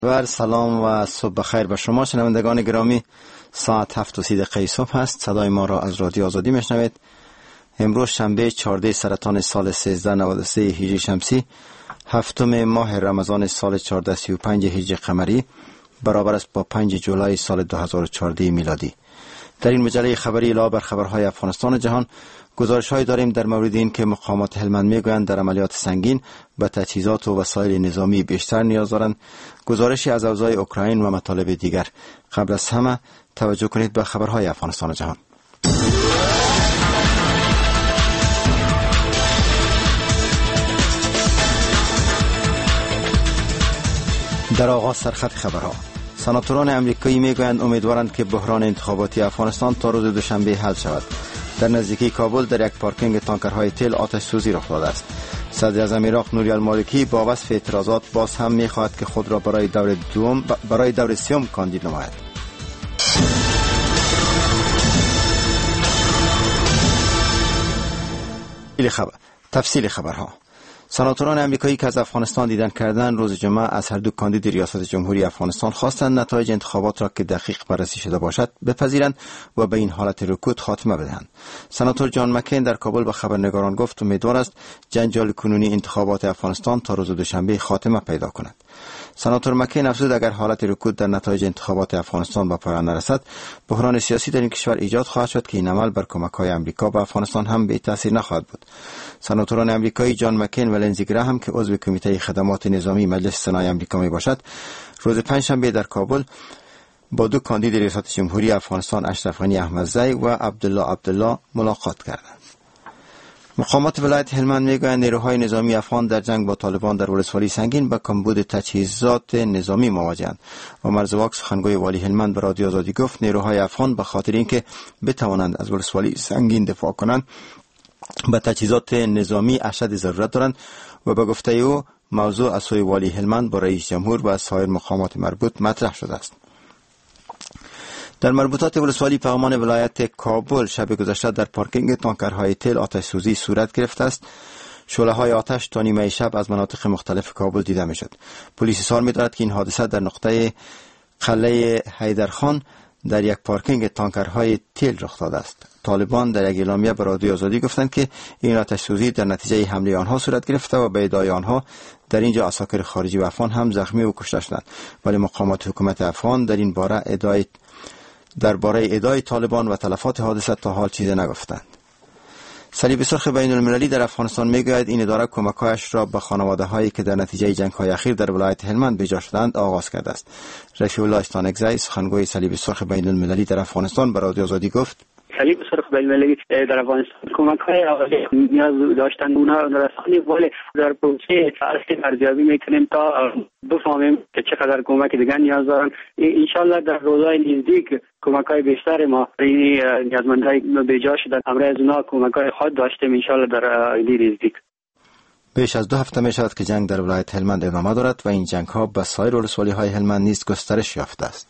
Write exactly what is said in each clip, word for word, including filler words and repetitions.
بر سلام و صبح بخیر به شما شنوندگان گرامی. ساعت هفت و سی دقیقه صبح است. صدای ما را از رادیو آزادی میشنوید. امروز شنبه چهارده سرطان سال سیزده نود و سه هجری شمسی، هفتم ماه رمضان سال چهارده سی و پنج هجری قمری، برابر است با پنج جولای سال دو هزار و چهارده میلادی. در این مجله خبری علاوه بر خبرهای افغانستان و جهان، گزارش‌هایی داریم در مورد این که مقامات هلمند میگویند در عملیات سنگین به تجهیزات و وسایل نظامی بیشتر نیاز دارند، گزارشی از اوضاع اوکراین و مطالب دیگر. قبل از همه توجه کنید به خبرهای افغانستان و جهان. در آغاز سرخط خبرها، سناتوران امریکایی میگویند امیدوارند که بحران انتخاباتی افغانستان تا روز دوشنبه حل شود. در نزدیکی کابل در یک پارکینگ تانکرهای تیل آتش سوزی رخ داده است. صدر اعظم عراق نوری المالکی با وصف اعتراضات باز هم میخواهد که خود را برای دور دوم برای دور سوم کاندید نماید. خبر. تفصیل خبرها. سناتوران امریکایی که از افغانستان دیدن کردن روز جمعه از هر دو کاندید ریاست جمهوری افغانستان خواستند نتایج انتخابات را که دقیق بررسی شده باشد بپذیرند و به این حالت رکود خاتمه بدهند. سناتور جان مکین در کابل به خبرنگاران گفت امیدوار است جنجال کنونی انتخابات افغانستان تا روز دوشنبه خاتمه پیدا کند. سناتور مکین افزود اگر حالت رکود در نتایج انتخابات افغانستان به پایان نرسد، بحران سیاسی در این کشور ایجاد خواهد شد که این عمل بر کمک‌های آمریکا به افغانستان هم بی تاثیر نخواهد بود. سناتوران امریکایی جان مکین و لنزی گراهم که عضو کمیته خدمات نظامی مجلس سنای آمریکا می باشد، روز پنجشنبه در کابل با دو کاندید ریاست جمهوری افغانستان اشرف غنی احمدزی و عبدالله عبدالله ملاقات کردند. مقامات ولایت هلمند میگویند نیروهای نظامی افغان در جنگ با طالبان در ولسوالی سنگین با کمبود تجهیزات نظامی مواجهند. و مرزواک سخنگوی والی هلمند به رادیو آزادی گفت نیروهای افغان به خاطر اینکه بتوانند از ولسوالی سنگین دفاع کنند به تجهیزات نظامی اشد ضرورت دارند و به گفته او موضوع از سوی والی هلمند با رئیس جمهور و سایر مقامات مربوط مطرح شده است. در مربوطات ولسوالی پیغامان ولایت کابل شب گذشته در پارکینگ تانکرهای تیل آتش سوزی صورت گرفته است. شعله های آتش تا نیمه شب از مناطق مختلف کابل دیده می شد. پلیس اظهار می دارد که این حادثه در نقطه قلعه حیدرخان در یک پارکینگ تانکرهای تیل رخ داده است. طالبان در یک اعلامیه به رادیو آزادی گفتند که این آتش سوزی در نتیجه حمله آنها صورت گرفته و به ادعای آنها در اینجا عساکر خارجی و افغان هم زخمی و کشته شدند، ولی مقامات حکومت افغان در این باره ادعای درباره ادعای طالبان و تلفات حادثه تا حال چیزی نگفتند. صلیب سرخ بین المللی در افغانستان میگوید این اداره کمک‌هایش را به خانواده‌هایی که در نتیجه جنگ‌های اخیر در ولایت هلمند به جا شدند آغاز کرده است. رفیع الله استانکزی سخنگوی صلیب سرخ بین المللی در افغانستان به رادیو آزادی گفت صلیب سرخ بین المللی در افغانستان کمک‌های اولیه نیاز داشتن اونها رسانی، ولی در پروسه اصلی ارزیابی میکنیم تا بفهمیم که چقدر کمک دیگر نیاز دارن. ان شاءالله در روزهای نزدیک کمک‌های بیشتر ما این نیازمندای به جا شدن امر از اونها کمک‌های خود داشتیم ان شاءالله در آینده نزدیک. بیش از دو هفته می شود که جنگ در ولایت هلمند ادامه دارد و این جنگ‌ها به سایر ولسوالی‌های هلمند نیز گسترش یافته است.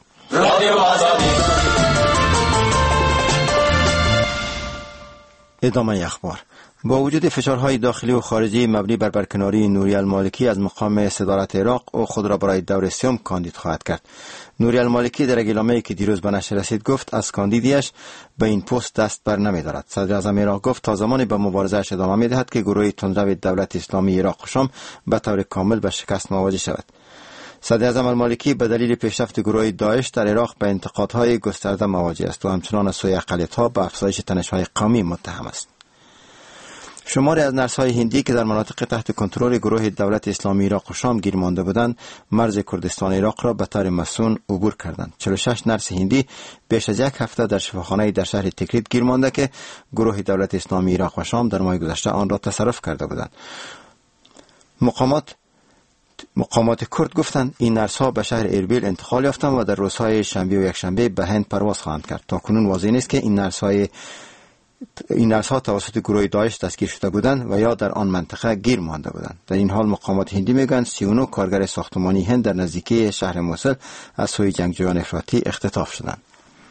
ادامه اخبار. با وجود فشارهای داخلی و خارجی مبنی بر برکناری نوری المالکی از مقام صدارت عراق او خود را برای دور سوم کاندید خواهد کرد. نوری المالکی در اعلامیه‌ای که دیروز به نشر رسید گفت از کاندیدیش به این پست دست بر نمی‌دارد. صدر اعظم عراق گفت تا زمانی به مبارزه‌اش ادامه می‌دهد که گروه تندرو دولت اسلامی عراق و شام به طور کامل به شکست مواجه شود. صدر اعظم المالکی به دلیل پیشرفت گروه داعش در عراق به انتقادهای گسترده مواجه است و همچنان از سوی اقلیت‌ها به افزایش تنش‌های قومی متهم است. شماری از نرس‌های هندی که در مناطق تحت کنترل گروه دولت اسلامی عراق و شام گیر مانده بودند، مرز کردستان عراق را به طور مسون عبور کردند. چهل و شش نرس هندی بیش از یک هفته در شفاخانه در شهر تکریت گیر مانده که گروه دولت اسلامی عراق و شام در ماه گذشته آن را تصرف کرده بودند. مقامات مقامات کرد گفتند این نرس‌ها به شهر اربیل انتقال یافتند و در روزهای شنبه و یکشنبه به هند پرواز خواهند کرد. تا کنون واضح نیست که این نرس‌های این نرس‌ها توسط گروه داعش دستگیر شده بودند و یا در آن منطقه گیر مانده بودند. در این حال مقامات هندی میگویند سی و نه کارگر ساختمانی هند در نزدیکی شهر موصل از سوی جنگجویان افراطی اختطاف شدند.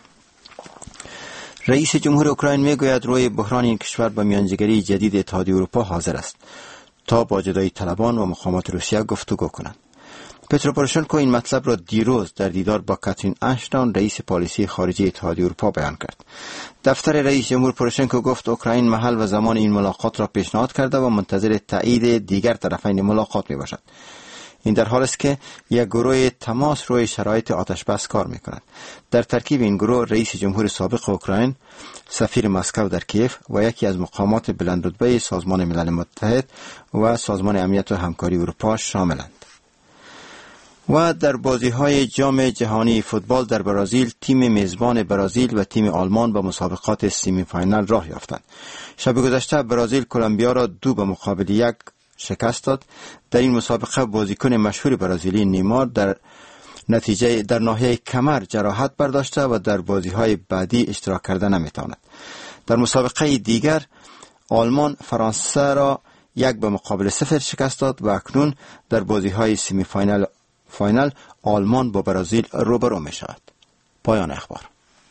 رئیس جمهور اوکراین میگوید روی بحران این کشور به میانجیگری جدید اتحادیه اروپا حاضر است تا با جدایی طلبان و مقامات روسیه گفتگو کنند. پترو پوروشنکو این مطلب را دیروز در دیدار با کاترین اشتون رئیس پالیسی خارجی اتحادیه اروپا بیان کرد. دفتر رئیس جمهور پوروشنکو گفت اوکراین محل و زمان این ملاقات را پیشنهاد کرده و منتظر تایید دیگر طرفین ملاقات می باشد. این در حالی است که یک گروه تماس روی شرایط آتش بس کار می کند. در ترکیب این گروه رئیس جمهور سابق اوکراین، سفیر مسکو در کیف و یکی از مقامات بلندرتبه سازمان ملل متحد و سازمان امنیت و همکاری اروپا شاملند. و در بازی‌های جام جهانی فوتبال در برزیل، تیم میزبان برزیل و تیم آلمان به مسابقات سیمی فاینال راه یافتند. شب گذشته برزیل کلمبیا را دو به مقابل یک شکست داد. در این مسابقه بازیکن مشهور برزیلی نیمار در نتیجه در ناحیه کمر جراحت برداشته و در بازی‌های بعدی اشتراک کرده نمی‌تواند. در مسابقه دیگر آلمان فرانسه را یک به مقابل صفر شکست داد و اکنون در بازی‌های سیمی فاینال فاینال آلمان با برزیل روبرو می شود. پایان اخبار.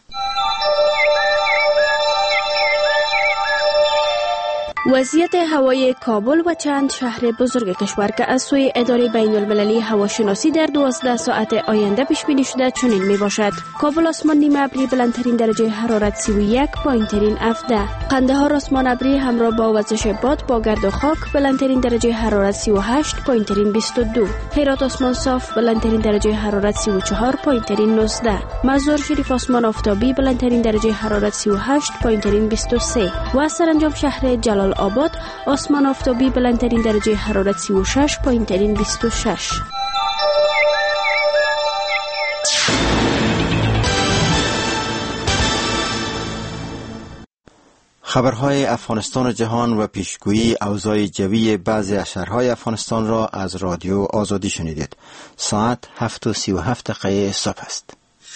وضعیت هوای کابل و چند شهر بزرگ کشور که از سوی اداره بین المللی هواشناسی در دوازده ساعت آینده پیش بینی شده چنین می باشد: کابل آسمان نیمه ابری بلندترین درجه حرارت سی و یک، پایینترین هفده. قندهار آسمان ابری همراه با وزش باد با گرد و خاک بلندترین درجه حرارت سی و هشت، پایینترین بیست و دو. هرات آسمان صاف بلندترین درجه حرارت سی و چهار، پایینترین نوزده. مزار شریف آسمان آفتابی بلندترین درجه حرارت سی و هشت، پایینترین بیست و سه. و سرانجام شهر جلال آباد آسمان آفتابی بلندترین درجه حرارت سی و شش، پایینترین بیست و شش. خبرهای افغانستان و جهان و پیشگویی اوضاع جوی بعضی از شهرهای افغانستان را از رادیو آزادی شنیدید. ساعت هفت و سی و هفت دقیقه صبح است.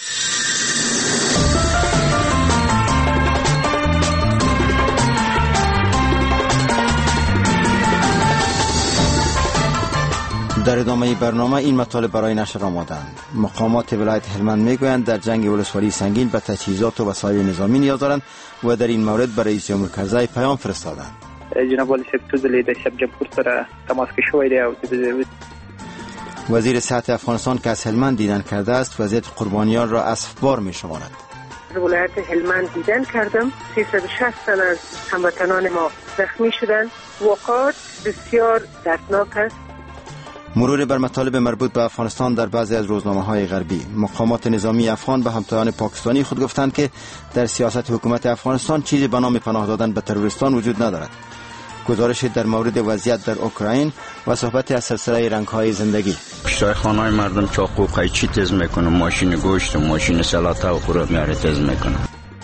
در ادامه برنامه این مطالب برای نشر آمدند. مقامات ولایت هلمند میگویند در جنگ ولسوالی سنگین به تجهیزات و وسایل نظامی نیاز دارند و در این مورد برای رئیس جمهور کرزی پیام فرستادند. جناب والی سکتوزلی در شب جمهور سره تماس که شویده او وزیر صحت افغانستان که از هلمند دیدن کرده است وضعیت قربانیان را اسفبار می‌شمارد. ولایت هلمند دیدن کردم، سیصد و شصت تن از هموطنان ما زخمی شدند. واقعات بسیار دردناک است. مرور بر مطالب مربوط به افغانستان در بعضی از روزنامه‌های غربی. مقامات نظامی افغان به همتایان پاکستانی خود گفتند که در سیاست حکومت افغانستان چیزی به نام پناه دادن به تروریستان وجود ندارد. گزارش در مورد وضعیت در اوکراین و صحبت از سلسله رنگ‌های زندگی. پشتای خانه‌های مردم چاقو قیچی تز میکنه، ماشین گوشت و ماشین سلاطه و خوره میاره تز میکنه.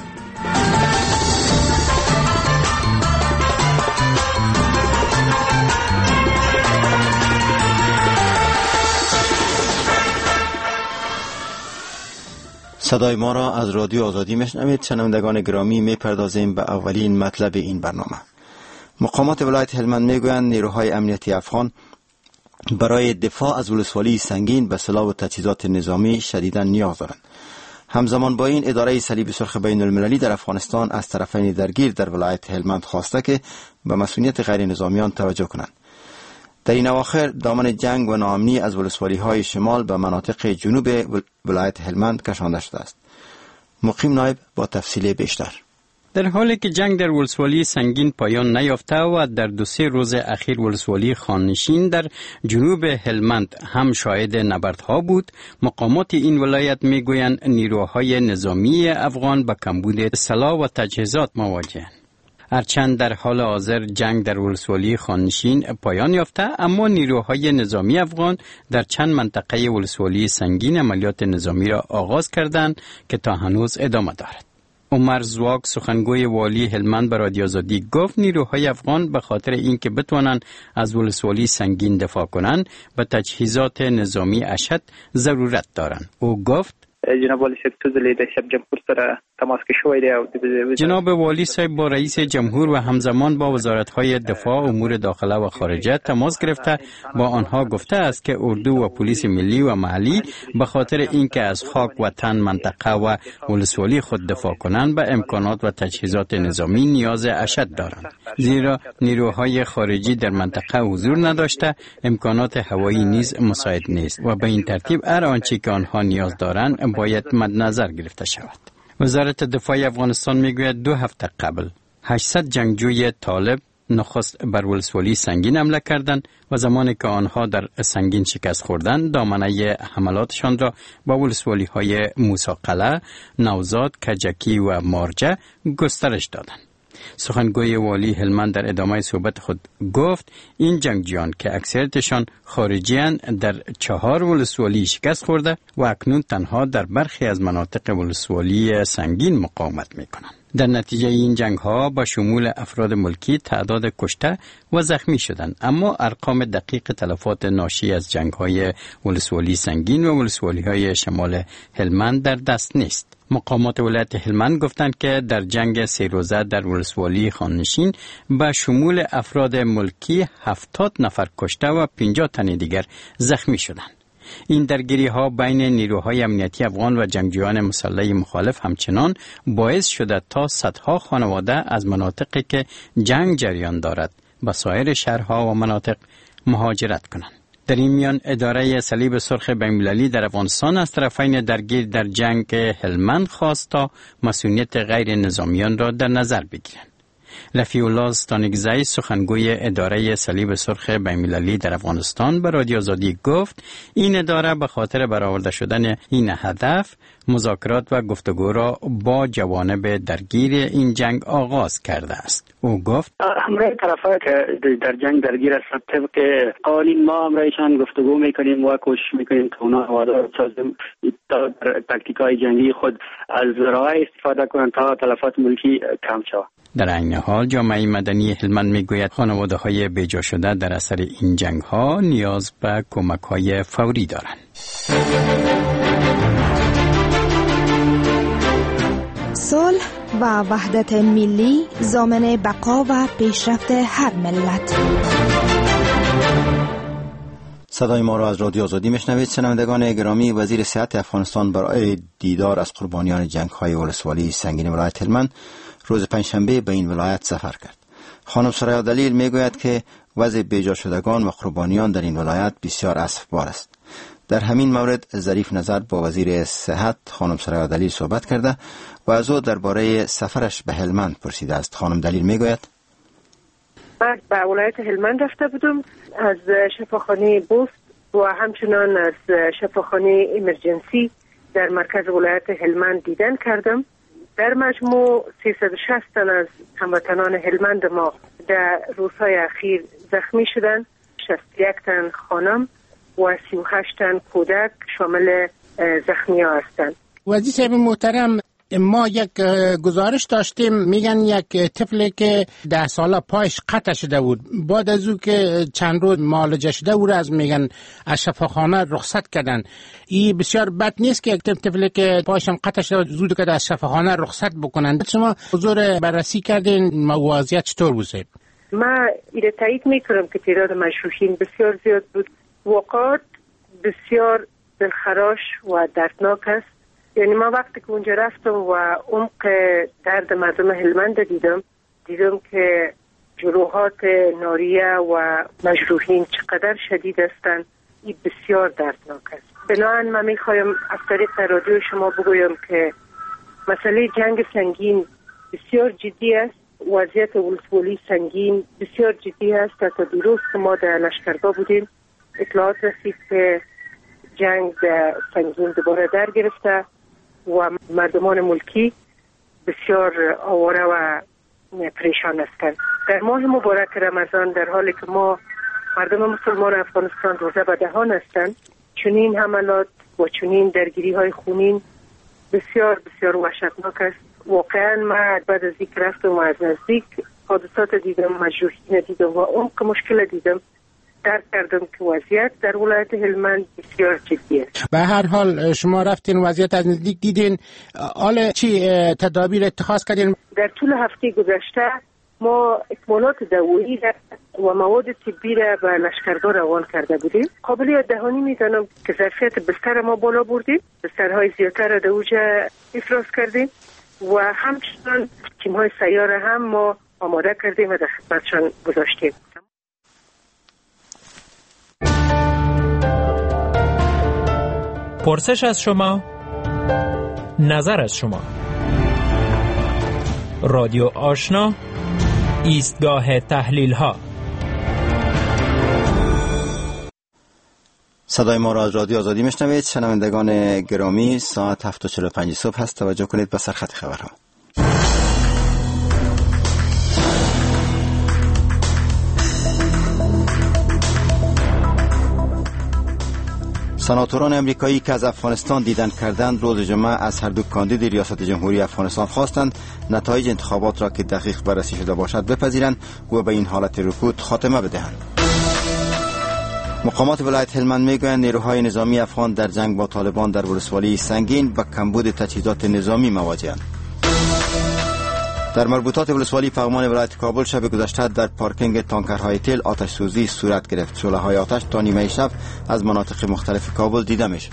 صدای ما را از رادیو آزادی میشنوید. شنوندگان گرامی، میپردازیم به اولین مطلب این برنامه. مقامات ولایت هلمند میگویند نیروهای امنیتی افغان برای دفاع از ولسوالی سنگین به سلاح و تجهیزات نظامی شدیداً نیاز دارند. همزمان با این اداره صلیب سرخ بین المللی در افغانستان از طرفین درگیر در ولایت هلمند خواسته که به مسئولیت غیر نظامیان توجه کنند. در این اواخر دامن جنگ و ناامنی از ولسوالی های شمال به مناطق جنوب ولایت هلمند کشانده شده است. مقیم نایب با تفصیل بیشتر. در حالی که جنگ در ولسوالی سنگین پایان نیافته و در دو سه روز اخیر ولسوالی خانشین در جنوب هلمند هم شاهد نبردها بود، مقامات این ولایت میگویند نیروهای نظامی افغان با کمبود سلاح و تجهیزات مواجهند. هرچند در حال حاضر جنگ در ولسوالی خانشین پایان یافته، اما نیروهای نظامی افغان در چند منطقه ولسوالی سنگین عملیات نظامی را آغاز کردند که تا هنوز ادامه دارد. عمر زواک سخنگوی والی هلمند به رادیو آزادی گفت نیروهای افغان به خاطر اینکه بتوانند از ولسوالی سنگین دفاع کنند به تجهیزات نظامی اشد ضرورت دارند. او گفت جناب والی سکتوزلی در شب جمهور سره تماس که شوید. جناب والی صاحب با رئیس جمهور و همزمان با وزارت‌های دفاع، امور داخله و خارجه تماس گرفته با آنها گفته است که اردو و پلیس ملی و محلی به خاطر اینکه از خاک و تن منطقه و ولسوالی خود دفاع کنند به امکانات و تجهیزات نظامی نیاز اشد دارند، زیرا نیروهای خارجی در منطقه حضور نداشته، امکانات هوایی نیز مساعد نیست و به این ترتیب هر آنچه که آنها نیاز دارند باید مد نظر گرفته شود. وزارت دفاع افغانستان میگوید دو هفته قبل هشتصد جنگجوی طالب نخست بر ولسوالی سنگین حمله کردند و زمانی که آنها در سنگین شکست خوردند دامنه حملاتشان را با ولسوالی های موسی قلعه، نوزاد، کجکی و مارجه گسترش دادند. سخنگوی والی هلمند در ادامه صحبت خود گفت این جنگجویان که اکثریتشان خارجیان در چهار ولسوالی شکست خورده و اکنون تنها در برخی از مناطق ولسوالی سنگین مقاومت میکنند. در نتیجه این جنگ ها با شمول افراد ملکی تعداد کشته و زخمی شدند، اما ارقام دقیق تلفات ناشی از جنگ های ولسوالی سنگین و ولسوالی های شمال هلمند در دست نیست. مقامات ولایت هلمند گفتند که در جنگ سه روزه در ولسوالی خاننشین به شمول افراد ملکی هفتاد نفر کشته و پنجاه تن دیگر زخمی شدند. این درگیری ها بین نیروهای امنیتی افغان و جنگجویان مسلح مخالف همچنان باعث شده تا صدها خانواده از مناطقی که جنگ جریان دارد به سایر شهرها و مناطق مهاجرت کنند. در این میان اداره صلیب سرخ بین‌المللی در افغانستان از طرفین درگیر در جنگ هلمند خواست تا مسئولیت غیر نظامیان را در نظر بگیرند. رفیع الله ستانگزی سخنگوی اداره صلیب سرخ بین‌المللی در افغانستان به رادیو آزادی گفت این اداره به خاطر برآورده شدن این هدف مذاکرات و گفتگو را با جوانب درگیر این جنگ آغاز کرده است. او گفت همراه طرف‌ها که در جنگ درگیر هستند طبق قانون ما همراهشان گفتگو میکنیم و کوشش میکنیم که اونا وادار سازیم تا در تاکتیک‌های جنگی خود از راه استفاده کنند تا تلفات ملکی کم شود. در عین حال جامعه مدنی هلمند میگوید خانواده‌های بیجا شده در اثر این جنگ‌ها نیاز به کمک‌های فوری دارند. صلح و وحدت ملی ضامن بقا و پیشرفت هر ملت. صدای ما را از رادیو آزادی میشنوید. شنوندگان گرامی، وزیر صحت افغانستان برای دیدار از قربانیان جنگ‌های ولسوالی سنگین ولایت هلمند روز پنجشنبه به این ولایت سفر کرد. خانم سریا دلیل میگوید که وضع بیجا شدگان و قربانیان در این ولایت بسیار اسفبار است. در همین مورد ظریف نظر با وزیر صحت خانم سریا دلیل صحبت کرده و از او درباره سفرش به هلمند پرسیده است. خانم دلیل میگوید من به ولایت هلمند رفته بودم، از شفاخانه بوست و همچنان از شفاخانه ایمرجنسی در مرکز ولایت هلمند دیدن کردم. در مجموع سیصد و شصت تن از هموطنان هلمند ما در روزهای اخیر زخمی شدند. شصت و یک تن خانم و سی و هشت تن کودک شامل زخمی ها هستند. وزیر صاحب محترم، ما یک گزارش داشتیم میگن یک طفلی که ده ساله پایش قطع شده بود، بعد از او که چند روز معالجه شده او را از میگن از شفاخانه رخصت کردن. این بسیار بد نیست که یک طفلی که پایش قطع شده زود که از شفاخانه رخصت بکنن. شما حضور بررسی کردین موضوعیت چطور بود؟ ما ایره تایید میکنم که تعداد مجروحین بسیار زیاد بود. واقعات بسیار دلخراش و دردناک است. یعنی ما وقتی که اونجا رفتم و عمق درد مردم هلمند دیدم دیدم که جروحات ناریه و مجروحین چقدر شدید هستند. این بسیار دردناک است. بنابراین من میخوایم از طریق رادیو شما بگویم که مسئله جنگ سنگین بسیار جدی است. وضعیت ولسوالی سنگین بسیار جدی است. تا دیروز که ما در لشکرگاه بودیم اطلاعات رسید که جنگ سنگین دوباره در گرفته و مردمان ملکی بسیار آواره و پریشان هستند. در ماه مبارک رمضان در حالی که ما مردم مسلمان افغانستان روزه به دهان هستند، چنین حملات و چنین درگیری های خونین بسیار بسیار وحشتناک است. واقعا من بعد از اینکه رفتم و از نزدیک حادثات دیدم، مجروحین دیدم و عمق مشکل دیدم، درک کردم که وضعیت در ولایت هلمند بسیار جدی است. به هر حال شما رفتین وضعیت از نزدیک دیدین، حالا چی تدابیر اتخاذ کردین؟ در طول هفته گذشته ما اکمالات دوایی و مواد طبی را به لشکرگاه روان کرده بودیم. قابلیت دهانی میدانم که ظرفیت بستر ما بالا بردیم، بسترهای زیادتر را در اوجه افراز کردیم و همچنان تیم‌های سیاره هم ما آماده کردیم و در خدمتشان گذاشتیم. پرسش از شما، نظر از شما. رادیو آشنا، ایستگاه تحلیل ها. صدای ما را از رادیو آزادی میشنوید. شنوندگان گرامی، ساعت هفت و چهل و پنج صبح هست. توجه کنید به سرخط خبرها. سناتوران امریکایی که از افغانستان دیدن کردند روز جمعه از هر دو کاندید ریاست جمهوری افغانستان خواستند نتایج انتخابات را که دقیق بررسی شده باشد بپذیرند و به این حالت رکود خاتمه بدهند. مقامات ولایت هلمند میگویند نیروهای نظامی افغان در جنگ با طالبان در ولسوالی سنگین و کمبود تجهیزات نظامی مواجه‌اند. در مربوطات ولسوالی پغمان ولایت کابل شب گذشته در پارکینگ تانکرهای تیل آتش سوزی صورت گرفت. شعله‌های آتش تا نیمه شب از مناطق مختلف کابل دیده میشد.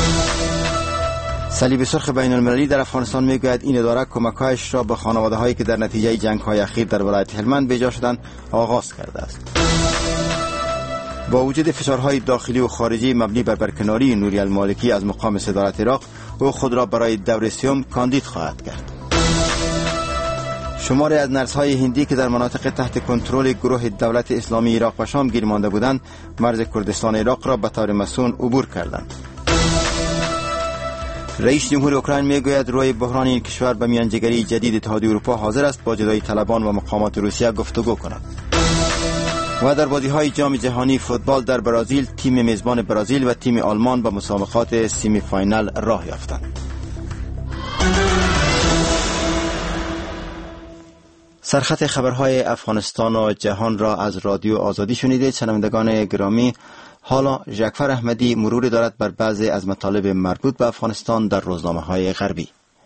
صلیب سرخ بین المللی در افغانستان میگوید این اداره کمک‌هایش را به خانواده‌هایی که در نتیجه جنگ‌های اخیر در ولایت هلمند بی‌جا شدند آغاز کرده است. با وجود فشارهای داخلی و خارجی مبنی بر برکناری نوری المالکی از مقام صدارت عراق، او خود را برای دور سیوم کاندید خواهد کرد. شماری از نرس‌های هندی که در مناطق تحت کنترل گروه دولت اسلامی عراق و شام گیر مانده بودند، مرز کردستان عراق را به طور مسون عبور کردند. رئیس جمهور اوکراین میگوید روی بحران این کشور به میانجیگری جدید اتحادیه اروپا حاضر است با جدایی طلبان و مقامات روسیه گفتگو کند. و در بازی‌های جام جهانی فوتبال در برزیل، تیم میزبان برزیل و تیم آلمان به مسابقات سیمی فاینال راه یافتند. سرخط خبرهای افغانستان و جهان را از رادیو آزادی شنیدید. شنوندگان گرامی، حالا ژکفر احمدی مروری دارد بر بعضی از مطالب مربوط به افغانستان در روزنامه‌های غربی.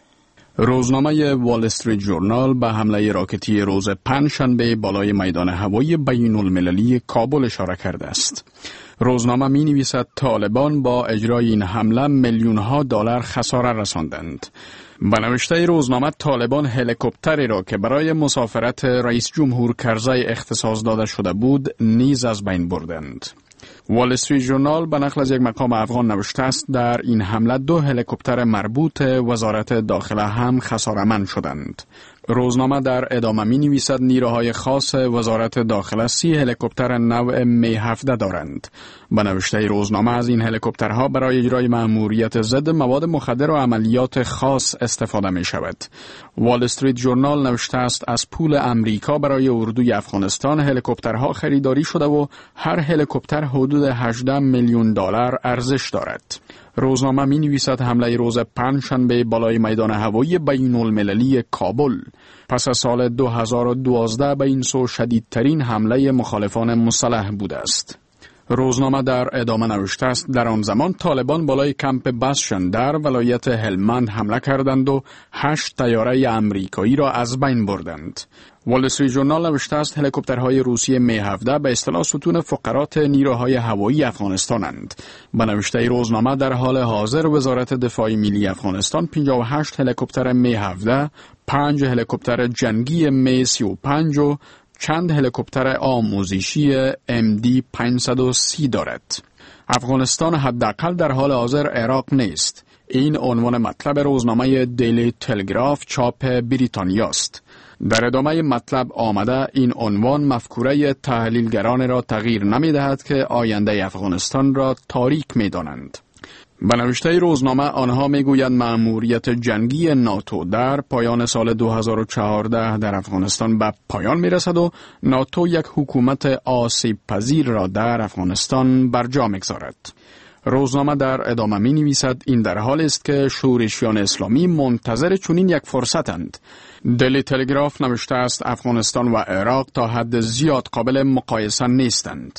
روزنامه وال استریت ژورنال به حمله راکتی روز پنجشنبه بالای میدان هوایی بین المللی کابل اشاره کرده است. روزنامه می نویسد طالبان با اجرای این حمله میلیون ها دلار خساره رساندند. به نوشته روزنامه طالبان هلیکوپتری را که برای مسافرت رئیس جمهور کرزی اختصاص داده شده بود نیز از بین بردند. وال استریت ژورنال به نقل از یک مقام افغان نوشته است در این حمله دو هلیکوپتر مربوط وزارت داخله هم خساره‌مند شدند. روزنامه در ادامه می نویسد نیروهای خاص وزارت داخله سی هلیکوپتر نوع می هفده دارند. به نوشته روزنامه از این هلیکوپترها برای اجرای مأموریت ضد مواد مخدر و عملیات خاص استفاده می شود. وال استریت ژورنال نوشته است از پول امریکا برای اردوی افغانستان هلیکوپترها خریداری شده و هر هلیکوپتر حدود هجده میلیون دلار ارزش دارد. روزنامه می نویسد حمله روز پنجشنبه بالای میدان هوایی بین المللی کابل پس از سال دو هزار و دوازده به این سو شدیدترین حمله مخالفان مسلح بوده است. روزنامه در ادامه نوشته است در آن زمان طالبان بالای کمپ بسشن در ولایت هلمند حمله کردند و هشت طیاره امریکایی را از بین بردند. وال استریت ژورنال نوشته است هلیکوپترهای روسی می هفده به اصطلاح ستون فقرات نیروهای هوایی افغانستانند. به نوشته روزنامه در حال حاضر وزارت دفاع ملی افغانستان پنجاه و هشت هلیکوپتر می هفده، پنج هلیکوپتر جنگی می سی و پنج و چند هلیکوپتر آموزشی ام دی پانصد و سی دارد. افغانستان حداقل در حال حاضر عراق نیست. این عنوان مطلب روزنامه دیلی تلگراف چاپ بریتانیا است. در ادامه مطلب آمده این عنوان مفکوره تحلیلگران را تغییر نمی دهد که آینده افغانستان را تاریک می دانند. به نوشته روزنامه آنها می گویند مأموریت جنگی ناتو در پایان سال دو هزار و چهارده در افغانستان به پایان می رسد و ناتو یک حکومت آسیب پذیر را در افغانستان برجا می گذارد. روزنامه در ادامه می نویسد این در حال است که شورشیان اسلامی منتظر چنین یک فرصتند. دیلی تلگراف نوشته است افغانستان و عراق تا حد زیاد قابل مقایسه نیستند.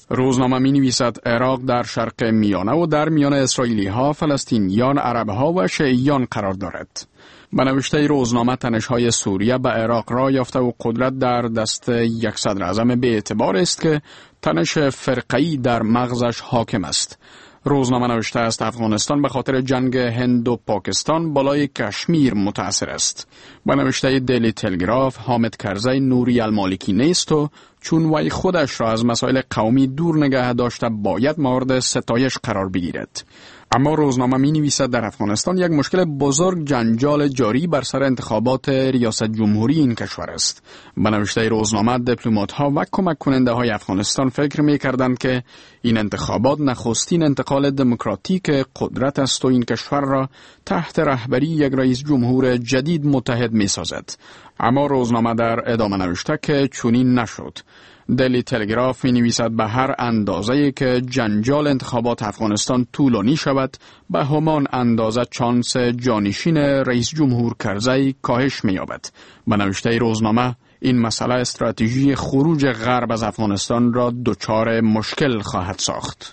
روزنامه می نویسد عراق در شرق میانه و در میان اسرائیلی ها، فلسطینیان، عرب ها و شیعیان قرار دارد. به نوشته روزنامه تنش‌های سوریه به عراق را یافته و قدرت در دست یک صدر اعظم به اعتبار است که تنش فرقه‌ای در مغزش حاکم است. روزنامه نوشته است افغانستان به خاطر جنگ هند و پاکستان بالای کشمیر متاثر است. به نوشته دیلی تلگراف حامد کرزی نوری المالکی نیست و چون وی خودش را از مسائل قومی دور نگه داشته باید مورد ستایش قرار بگیرد. اما روزنامه می نویسد در افغانستان یک مشکل بزرگ جنجال جاری بر سر انتخابات ریاست جمهوری این کشور است. به نوشته روزنامه دیپلمات ها و کمک کننده های افغانستان فکر می کردند که این انتخابات نخستین انتقال دموکراتیک قدرت است و این کشور را تحت رهبری یک رئیس جمهور جدید متحد می سازد. اما روزنامه در ادامه نوشته که چنین نشد. دیلی تلگراف می نویسد به هر اندازه‌ای که جنجال انتخابات افغانستان طولانی شود به همان اندازه چانس جانشین رئیس جمهور کرزی کاهش می یابد. به نوشته روزنامه این مسئله استراتژی خروج غرب از افغانستان را دچار مشکل خواهد ساخت.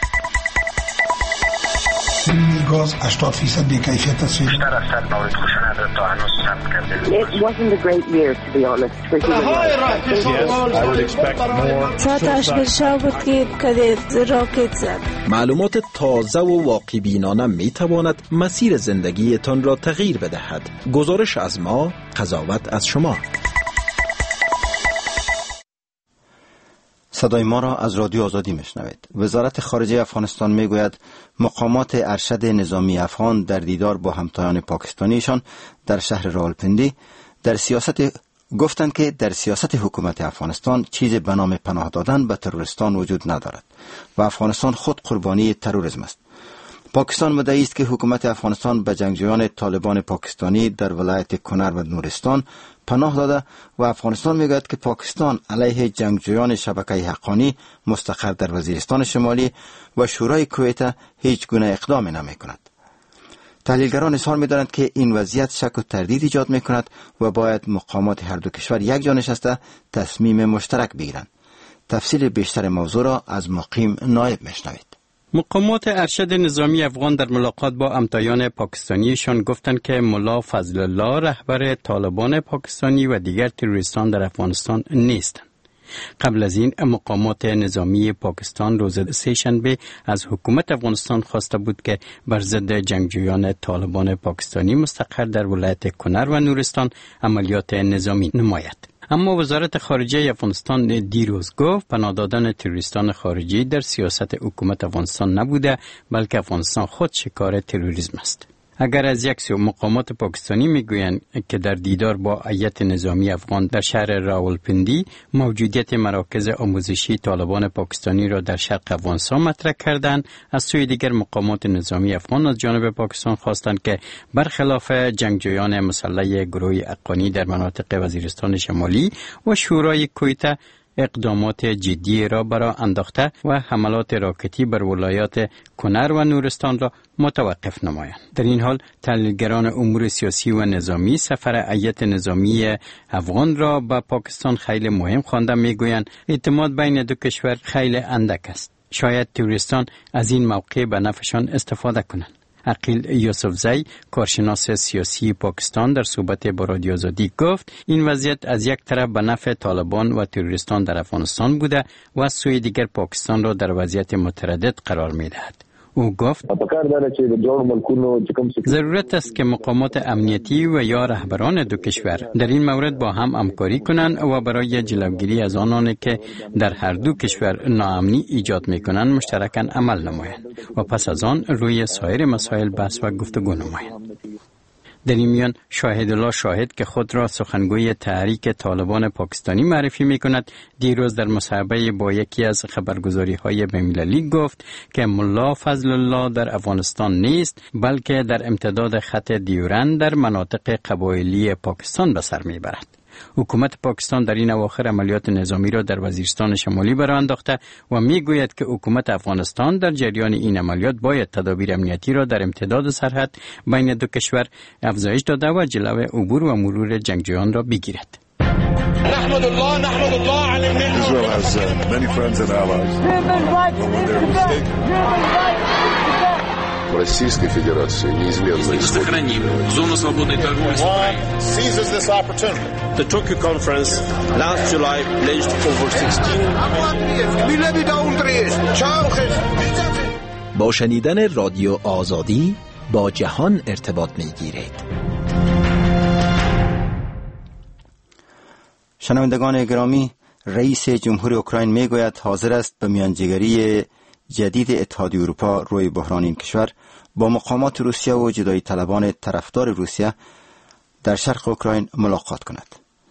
گاز هشتاد درصد بی‌کیفیت است. بیشتر از صد مورد خشونت تا هنوز ثبت کرده. It wasn't a great year to be honest. ساعتش برشا بود که کدید راکت زد. معلومات تازه و واقع بینانه می تواند مسیر زندگیتان را تغییر بدهد. گزارش از ما، قضاوت از شما. صدای ما را از رادیو آزادی میشنوید. وزارت خارجه افغانستان میگوید مقامات ارشد نظامی افغان در دیدار با همتایان پاکستانیشان در شهر راولپندی در سیاست گفتند که در سیاست حکومت افغانستان چیزی به نام پناه دادن به تروریستان وجود ندارد و افغانستان خود قربانی تروریسم است. پاکستان مدعی است که حکومت افغانستان به جنگجویان طالبان پاکستانی در ولایت کنر و نورستان پناه داده و افغانستان میگوید که پاکستان علیه جنگجویان شبکه حقانی مستقر در وزیرستان شمالی و شورای کویت هیچ گونه اقدام نمی کند. تحلیلگران اظهار می‌دارند که این وضعیت شک و تردید ایجاد می‌کند و باید مقامات هر دو کشور یک جا نشسته تصمیم مشترک بگیرند. تفصیل بیشتر موضوع را از مقیم نایب میشنوید. مقامات ارشد نظامی افغان در ملاقات با همتایان پاکستانیشان گفتند که ملا فضل الله رهبر طالبان پاکستانی و دیگر تروریستان در افغانستان نیستند. قبل از این مقامات نظامی پاکستان روز سه‌شنبه از حکومت افغانستان خواسته بود که بر ضد جنگجویان طالبان پاکستانی مستقر در ولایت کنر و نورستان عملیات نظامی نماید. اما وزارت خارجه افغانستان دیروز گفت پناه دادن تروریستان خارجی در سیاست حکومت افغانستان نبوده بلکه افغانستان خود شکار تروریسم است. اگر از یک سو مقامات پاکستانی میگویند که در دیدار با هیئت نظامی افغان در شهر راولپندی موجودیت مراکز آموزشی طالبان پاکستانی را در شرق افغانستان مطرح کردند، از سوی دیگر مقامات نظامی افغان از جانب پاکستان خواستند که برخلاف جنگجویان مسلح گروه حقانی در مناطق وزیرستان شمالی و شورای کویت اقدامات جدی را برای انداخته و حملات راکتی بر ولایات کنر و نورستان را متوقف نمایند. در این حال تحلیلگران امور سیاسی و نظامی سفر هیئت نظامی افغان را به پاکستان خیلی مهم خوانده میگویند اعتماد بین دو کشور خیلی اندک است. شاید تروریستان از این موقع به نفعشان استفاده کنند. عقیل یوسفزی کارشناس سیاسی پاکستان در صحبت با رادیو آزادی گفت این وضعیت از یک طرف به نفع طالبان و تروریستان در افغانستان بوده و از سوی دیگر پاکستان را در وضعیت متردد قرار می‌دهد. او گفت ضرورت است که مقامات امنیتی و یا رهبران دو کشور در این مورد با هم همکاری کنند و برای جلوگیری از آنانی که در هر دو کشور ناامنی ایجاد می‌کنند مشترکاً عمل نمایند و پس از آن روی سایر مسائل بحث و گفتگو نمایند. در این میان شاهد الله شاهد که خود را سخنگوی تحریک طالبان پاکستانی معرفی می کند دیروز در مصاحبه با یکی از خبرگزاری های بین‌المللی گفت که ملا فضل الله در افغانستان نیست بلکه در امتداد خط دیورند در مناطق قبایلی پاکستان به سر می برد. حکومت پاکستان در این اواخر عملیات نظامی را در وزیرستان شمالی برآ انداخته و میگوید که حکومت افغانستان در جریان این عملیات باید تدابیر امنیتی را در امتداد سرحد بین دو کشور افزایش داده و جلوی عبور و مرور جنگجویان را بگیرد. نحمد الله نحمد الله على النعمة. Israel has uh, many friends and allies. Российской Федерации неизменно сохраним зону свободной торговли с Украиной. Seizes this opportunity. The Tokyo conference last July pledged over sixteen. با شنیدن رادیو آزادی با جهان ارتباط می‌گیرید. شنوندگان گرامی، رئیس جمهور اوکراین میگوید حاضر است به میانجیگری جدید اتحادیه اروپا روی بحران این کشور با مقامات روسیه و جدایی طلبان طرفدار روسیه در شرق اوکراین ملاقات کند.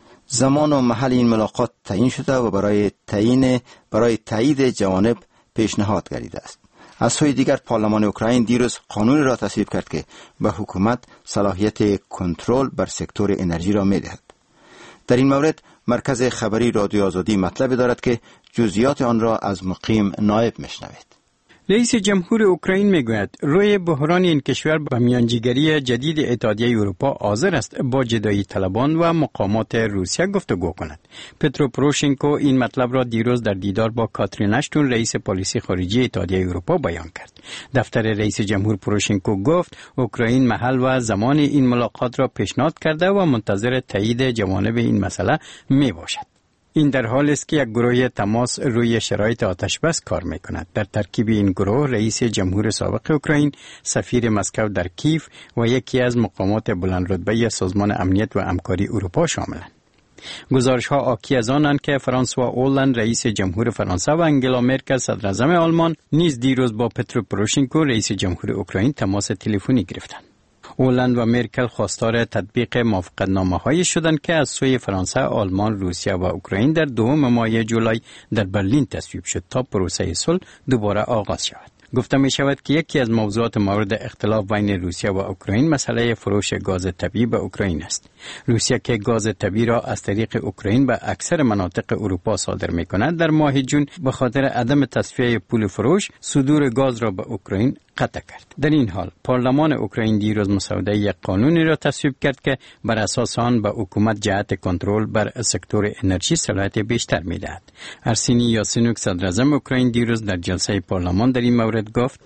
زمان و محل این ملاقات تعیین شده و برای تعیین برای تایید جوانب پیشنهاد گردیده است. از سوی دیگر پارلمان اوکراین دیروز قانونی را تصویب کرد که به حکومت صلاحیت کنترل بر سکتور انرژی را می‌دهد. در این مورد مرکز خبری رادیو آزادی مطلبی دارد که جزئیات آن را از مقیم نایب میشنوید. رئیس جمهور اوکراین میگوید روی بحران این کشور به میانجیگری جدید اتحادیه اروپا حاضر است با جدایی طلبان و مقامات روسیه گفتگو کند. پترو پروشنکو این مطلب را دیروز در دیدار با کاترین اشتون رئیس پالیسی خارجی اتحادیه اروپا بیان کرد. دفتر رئیس جمهور پروشنکو گفت اوکراین محل و زمان این ملاقات را پیشنهاد کرده و منتظر تایید جوانب این مسئله می باشد. این در حالی است که یک گروه تماس روی شرایط آتش بس کار می کند. در ترکیب این گروه رئیس جمهور سابق اوکراین، سفیر مسکو در کیف و یکی از مقامات بلند رتبه سازمان امنیت و همکاری اروپا شاملند. گزارش ها آکی از آنند که فرانسوا اولند رئیس جمهور فرانسه و انگلا مرکل صدر اعظم آلمان نیز دیروز با پترو پروشنکو رئیس جمهور اوکراین تماس تلفنی گرفتند. اولند و مرکل خواستار تطبیق موافقتنامه‌هایی شدند که از سوی فرانسه، آلمان، روسیه و اوکراین در دوم ماه جولای در برلین تصویب شد تا پروسه صلح دوباره آغاز شود. گفته می شود که یکی از موضوعات مورد اختلاف بین روسیه و اوکراین مسئله فروش گاز طبیعی به اوکراین است. روسیه که گاز طبیعی را از طریق اوکراین به اکثر مناطق اروپا صادر می کند، در ماه جون به خاطر عدم تصفیه پول فروش صدور گاز را به اوکراین قطع کرد. در این حال پارلمان اوکراین دیروز مسوده یک قانونی را تصویب کرد که بر اساس آن به حکومت جهت کنترل بر سکتور انرژی صلاحیت بیشتر می‌دهد. ارسینی یاسینوک صدر اعظم اوکراین دیروز در جلسه پارلمان در این مورد گفت: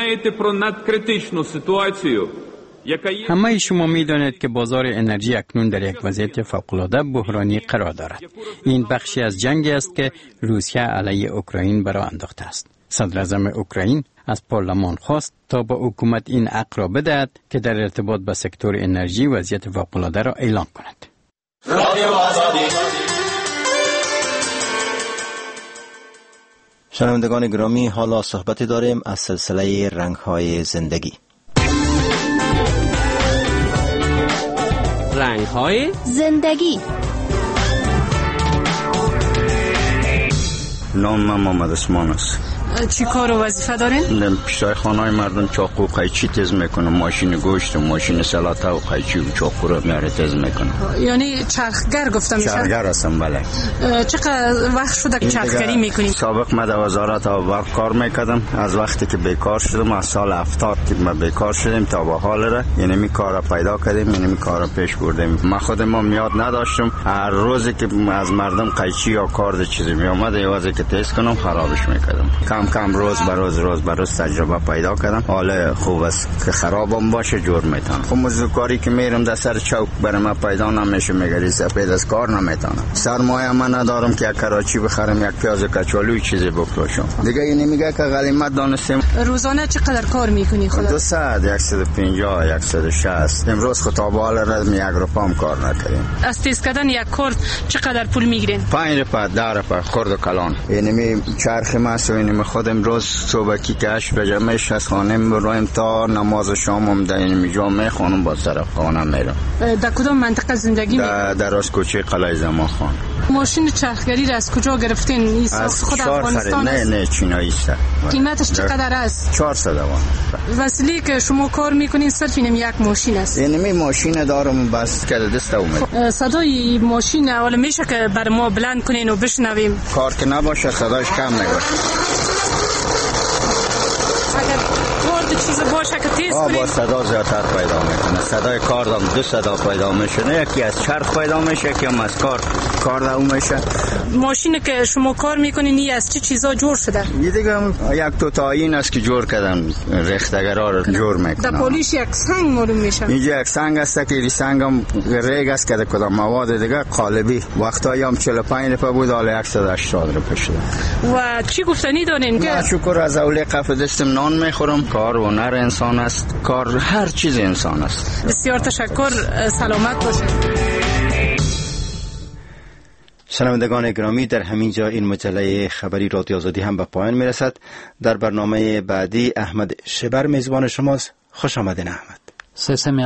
همه شما می‌دانید که بازار انرژی اکنون در یک وضعیت فوق‌العاده بحرانی قرار دارد. این بخشی از جنگی است که روسیه علیه اوکراین برآ انداخته است. صدر اعظم اوکراین از پارلمان خواست تا با حکومت این حق را بدهد که در ارتباط با سکتور انرژی وضعیت فوق‌العاده را اعلام کند. شنوندگان گرامی، حالا صحبت داریم از سلسله رنگ‌های زندگی. رنگ‌های زندگی. نام من محمد عثمان است. چی کار و وظیفه دارین؟ پیشای خانه‌های مردم چاقو قیچی تیز میکنه، ماشین گوشت و ماشین سلاته و قیچی و چاقو رو میاره تیز میکنه. یعنی چرخگر گفتم میشه؟ چرخگر هستم. بله. چقدر وقت شده که چرخگری میکنی؟ سابق من در وزارت آب کار میکردم. از وقتی که بیکار شدم، از سال هفتاد که ما بیکار شدیم تا به حال را، یعنی می کارا پیدا کردیم، یعنی می کارا پیش بردیم. من خودم یاد نداشتم، هر روزی که از مردم قیچی یا کارد چیزی می اومد یوازی که تیز کنم خرابش میکردم. کم کم روز به روز روز به روز تجربه پیدا کردم. حالا خوب است که خرابم باشه جور میتونم. خب موضوع کاری که میرم در سر چوک برای من پیدا نمیشه، میگری سپید از کار نمیتونم. سرمایه من ندارم که یک کراچی بخرم، یک پیاز کچالوی چیزی بفروشم. دیگه این میگه که غلیمت دانستم. روزانه چقدر کار میکنی خدا؟ دو ساعت، صد و پنجاه، صد و شصت. امروز خطاب حال رزم یک روپام کار نکردیم. از تیز کردن یک کارد چقدر پول میگیرین؟ پنج روپا، ده روپا خرد و کلان. یعنی می چرخ ماست و اینم خودم روز صبح کی کش بجمعش از خانه میرویم تا نماز شامم در این جامعه خانم با طرف خانه میرم. در کدام منطقه زندگی میکنید؟ در راست کوچه قلعه زمان خان. ماشین چرخگری را از کجا گرفتین؟ این از خود افغانستان است؟ نه نه چینایی است. قیمتش چقدر است؟ چهارصد وان. وسیله که شما کار میکنین صرف اینم یک ماشین است؟ یعنی می ماشین دارم بس که دست اومد. صدای ماشین اول میشه که بر ما بلند کنین و بشنویم؟ کار که نباشه صداش کم نگوشه. اگر کارد چیز باشه که تیز کنیم با صدا زیادتر پیدا میکنه. صدای کاردم دو صدا پیدا میشه، یکی از چرخ پیدا میشه، یکی هم از کار کار در اون میشه. ماشینی که شما کار میکنین این از چه چیزا جور شده؟ این دیگه یک تو تاین است که جور کردن، رختگرا رو جور میکنن. در پولیش یک سنگ معلوم میشه. اینجا یک سنگ است که این سنگ هم ریگ است که کدام مواد دیگه قالبی وقتایی هم چهل و پنج روپیه بود، حالا صد و هشتاد روپیه شده. و چی گفتنی دارین که شکر از اولی قف دستم نان میخورم. کار و هنر انسان است، کار هر چیز انسان است. بسیار تشکر، سلامت باشید. شنوندگان گرامی، در همین جا این مجله خبری رادیو آزادی هم به پایان میرسد. در برنامه بعدی احمد شبر میزبان شماست. خوش آمدین احمد.